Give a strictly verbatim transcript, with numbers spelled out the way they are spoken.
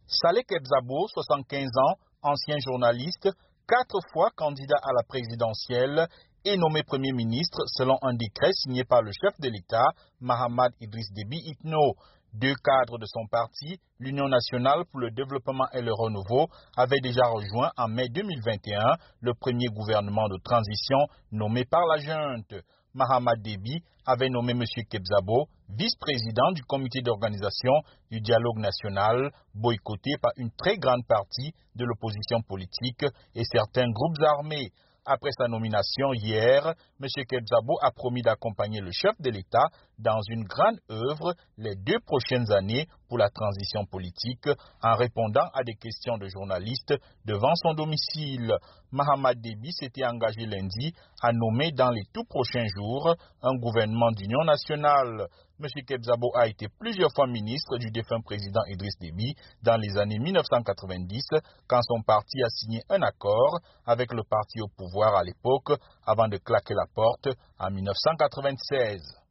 Saleh Kebzabo, soixante-quinze ans, ancien journaliste, quatre fois candidat à la présidentielle et nommé Premier ministre selon un décret signé par le chef de l'État, Mahamad Idriss Déby Itno. Deux cadres de son parti, l'Union nationale pour le développement et le renouveau, avaient déjà rejoint en mai deux mille vingt et un le premier gouvernement de transition nommé par la junte. Mahamad Déby avait nommé M. Kebzabo vice-président du comité d'organisation du dialogue national, boycotté par une très grande partie de l'opposition politique et certains groupes armés. Après sa nomination hier, M. Kebzabo a promis d'accompagner le chef de l'État dans une grande œuvre les deux prochaines années pour la transition politique en répondant à des questions de journalistes devant son domicile. Mahamad Déby s'était engagé lundi à nommer dans les tout prochains jours un gouvernement d'union nationale. M. Kebzabo a été plusieurs fois ministre du défunt président Idriss Déby dans les années mille neuf cent quatre-vingt-dix, quand son parti a signé un accord avec le parti au pouvoir à l'époque, avant de claquer la porte en mille neuf cent quatre-vingt-seize.